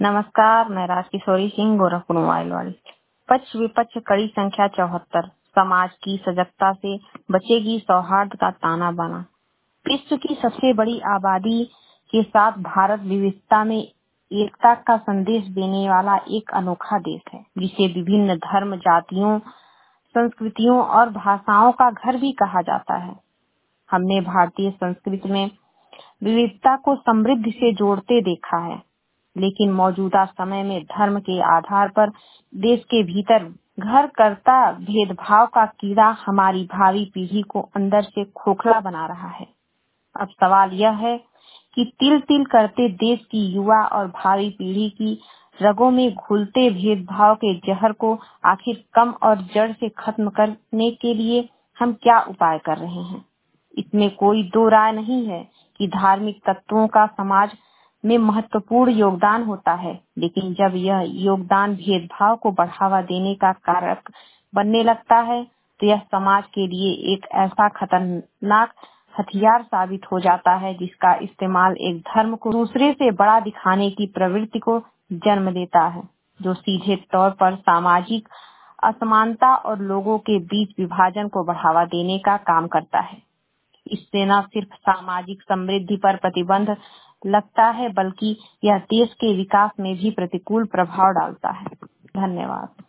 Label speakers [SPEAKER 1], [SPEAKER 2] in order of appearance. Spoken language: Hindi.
[SPEAKER 1] नमस्कार, मैं राजकिशोरी सिंह, गोरखपुर मोबाइल वाली। पक्ष विपक्ष कड़ी संख्या 74। समाज की सजगता से बचेगी सौहार्द का ताना बाना। विश्व की सबसे बड़ी आबादी के साथ भारत विविधता में एकता का संदेश देने वाला एक अनोखा देश है, जिसे विभिन्न धर्म, जातियों, संस्कृतियों और भाषाओं का घर भी कहा जाता है। हमने भारतीय संस्कृति में विविधता को समृद्धि से जोड़ते देखा है, लेकिन मौजूदा समय में धर्म के आधार पर देश के भीतर घर करता भेदभाव का कीड़ा हमारी भावी पीढ़ी को अंदर से खोखला बना रहा है। अब सवाल यह है कि तिल तिल करते देश की युवा और भावी पीढ़ी की रगों में घुलते भेदभाव के जहर को आखिर कम और जड़ से खत्म करने के लिए हम क्या उपाय कर रहे हैं। इसमें कोई दो राय नहीं है कि धार्मिक तत्वों का समाज में महत्वपूर्ण योगदान होता है, लेकिन जब यह योगदान भेदभाव को बढ़ावा देने का कारक बनने लगता है, तो यह समाज के लिए एक ऐसा खतरनाक हथियार साबित हो जाता है, जिसका इस्तेमाल एक धर्म को दूसरे से बड़ा दिखाने की प्रवृत्ति को जन्म देता है, जो सीधे तौर पर सामाजिक असमानता और लोगों के बीच विभाजन को बढ़ावा देने का काम करता है। इससे न सिर्फ सामाजिक समृद्धि पर प्रतिबंध लगता है, बल्कि यह देश के विकास में भी प्रतिकूल प्रभाव डालता है। धन्यवाद।